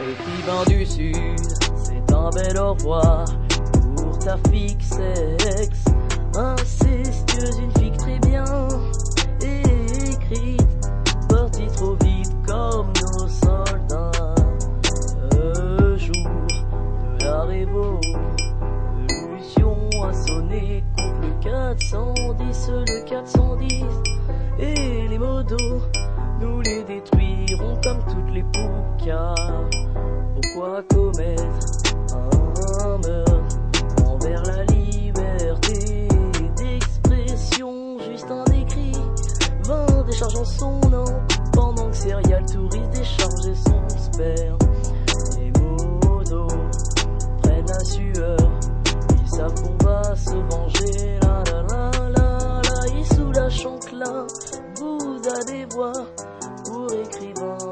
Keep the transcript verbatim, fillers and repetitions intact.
Écrivain du Sud, c'est un bel au revoir pour ta fixe ex. Incestueuse, une fille très bien écrite, partie trop vite comme nos soldats. Le jour de la révolution a sonné contre le quatre cent dix, le quatre cent dix, et les modos, nous les détruirons comme toutes les poucas. Pourquoi commettre un meurtre envers la liberté d'expression? Juste un écrit, vingt déchargeant son nom, pendant que Serial Touriste déchargeait son sperme. Les modos prennent la sueur, ils savent qu'on va se venger. La la la la la, ils sous la chancla, vous allez voir pour écrivain.